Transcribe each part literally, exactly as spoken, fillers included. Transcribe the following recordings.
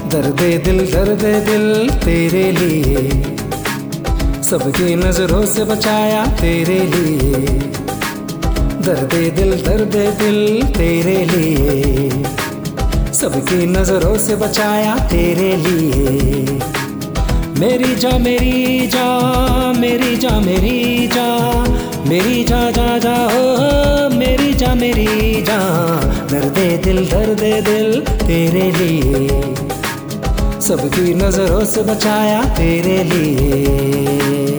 दर्दे दिल दर्दे दिल तेरे लिए, सबकी नजरों से बचाया तेरे लिए। दर्दे दिल दर्दे दिल तेरे लिए, सबकी नजरों से बचाया तेरे लिए। मेरी जा मेरी जा मेरी जा मेरी जा मेरी जा जा जा ओ मेरी जा मेरी जा। दर्दे दिल दर्दे दिल तेरे लिए, सबकी नजरों से बचाया तेरे लिए।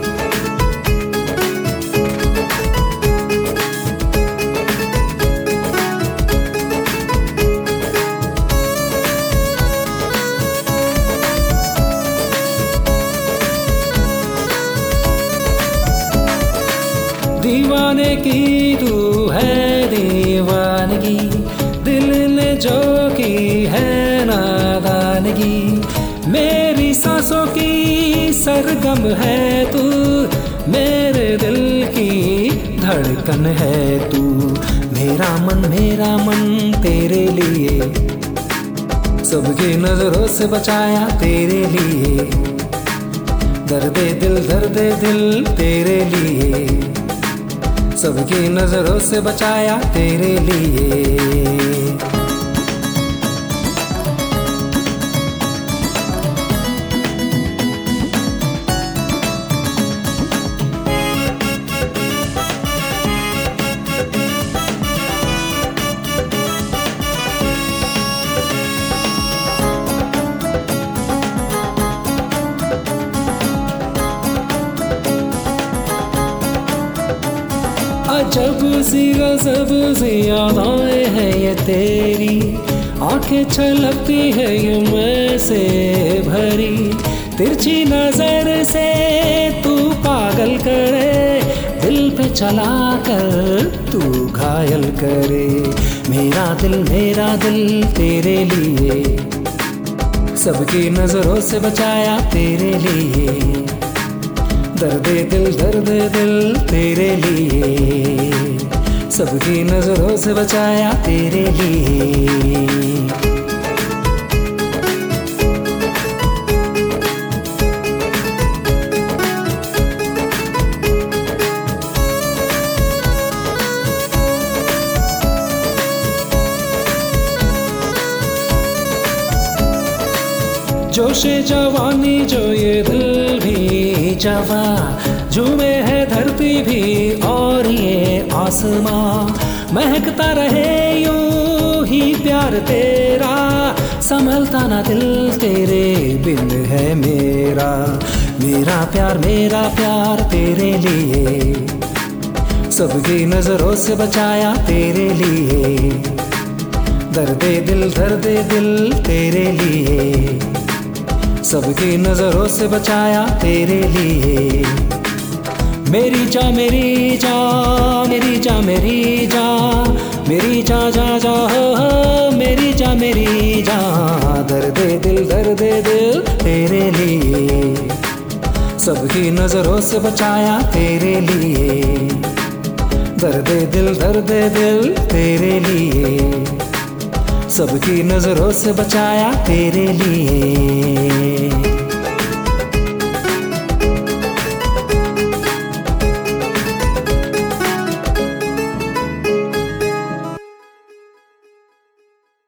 दीवाने की तू है दीवानगी, दिल ने जो की है नादानगी। मेरी सांसों की सरगम है तू, मेरे दिल की धड़कन है तू। मेरा मन मेरा मन तेरे लिए, सबकी नजरों से बचाया तेरे लिए। दर्दे दिल दर्दे दिल तेरे लिए, सबकी नजरों से बचाया तेरे लिए। अजब सी गजब सी यादें हैं ये तेरी, आंखें छलकती है ये मैं से भरी। तिरछी नजर से तू पागल करे, दिल पे चला कर तू घायल करे। मेरा दिल मेरा दिल तेरे लिए, सबकी नजरों से बचाया तेरे लिए। दर्दे दिल दर्दे दिल तेरे लिए, सबकी नजरों से बचाया तेरे लिए। जोशे जवानी जो ये दिल भी जवा, झूमे है धरती भी और ये आसमां। महकता रहे यूं ही प्यार तेरा, संभलता ना दिल तेरे बिन है मेरा। मेरा प्यार मेरा प्यार तेरे लिए, सबकी नजरों से बचाया तेरे लिए। दर्दे दिल दर्दे दिल तेरे लिए, सबकी नजरों से बचाया तेरे लिए। मेरी जा मेरी जा मेरी जा मेरी जा मेरी जा जा जा हो हो मेरी जा मेरी जा। दर्दे दिल दर्दे दिल तेरे लिए, सबकी नजरों से बचाया तेरे लिए। दर्दे दिल दर्दे दिल तेरे लिए, सबकी नजरों से बचाया तेरे लिए।